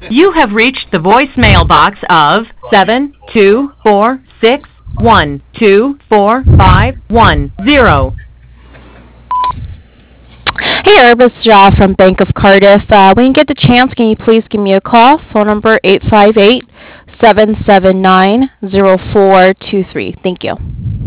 You have reached the voicemail box of 72461245110. Hey, Herb, it's Ja from Bank of Cardiff. When you get the chance, can you please give me a call? Phone number 858-779-0423. Thank you.